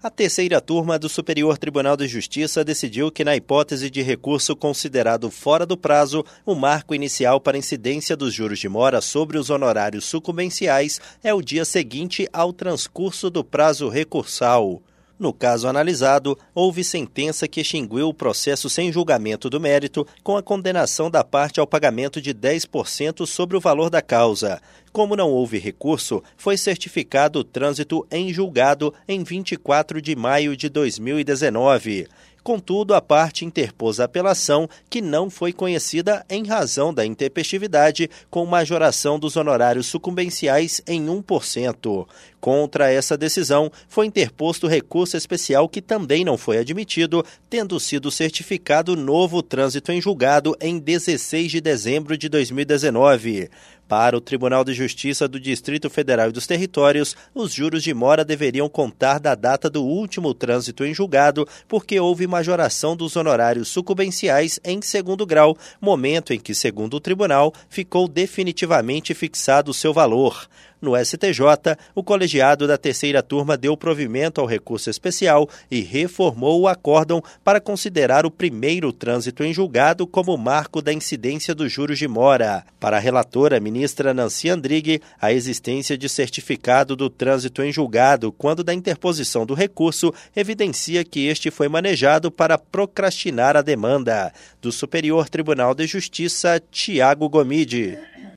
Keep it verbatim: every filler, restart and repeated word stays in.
A terceira turma do Superior Tribunal de Justiça decidiu que, na hipótese de recurso considerado fora do prazo, o marco inicial para incidência dos juros de mora sobre os honorários sucumbenciais é o dia seguinte ao transcurso do prazo recursal. No caso analisado, houve sentença que extinguiu o processo sem julgamento do mérito, com a condenação da parte ao pagamento de dez por cento sobre o valor da causa. Como não houve recurso, foi certificado o trânsito em julgado em vinte e quatro de maio de dois mil e dezenove. Contudo, a parte interpôs a apelação, que não foi conhecida em razão da intempestividade, com majoração dos honorários sucumbenciais em um por cento. Contra essa decisão, foi interposto recurso especial que também não foi admitido, tendo sido certificado novo trânsito em julgado em dezesseis de dezembro de dois mil e dezenove. Para o Tribunal de Justiça do Distrito Federal e dos Territórios, os juros de mora deveriam contar da data do último trânsito em julgado, porque houve majoração dos honorários sucumbenciais em segundo grau, momento em que, segundo o tribunal, ficou definitivamente fixado o seu valor. No S T J, o colegiado da terceira turma deu provimento ao recurso especial e reformou o acórdão para considerar o primeiro trânsito em julgado como marco da incidência dos juros de mora. Para a relatora, ministra Nancy Andrighi, a existência de certificado do trânsito em julgado quando da interposição do recurso evidencia que este foi manejado para procrastinar a demanda. Do Superior Tribunal de Justiça, Tiago Gomide.